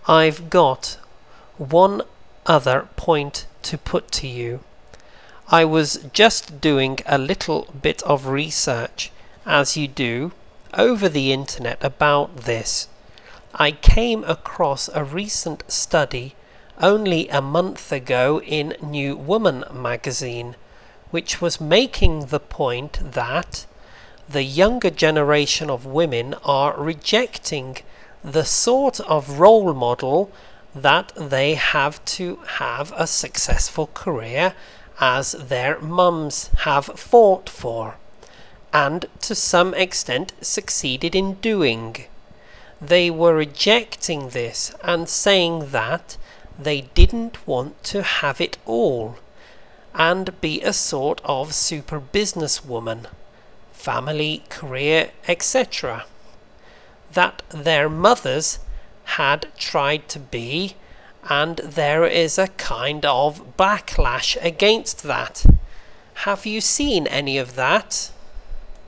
I've got one other point to put to you. I was just doing a little bit of research, as you do, over the internet about this. I came across a recent study only a month ago in New Woman magazine, which was making the point that the younger generation of women are rejecting the sort of role model that they have to have a successful career as their mums have fought for, and to some extent succeeded in doing. They were rejecting this and saying that they didn't want to have it all and be a sort of super businesswoman, family, career, etc. That their mothers had tried to be, and there is a kind of backlash against that. Have you seen any of that?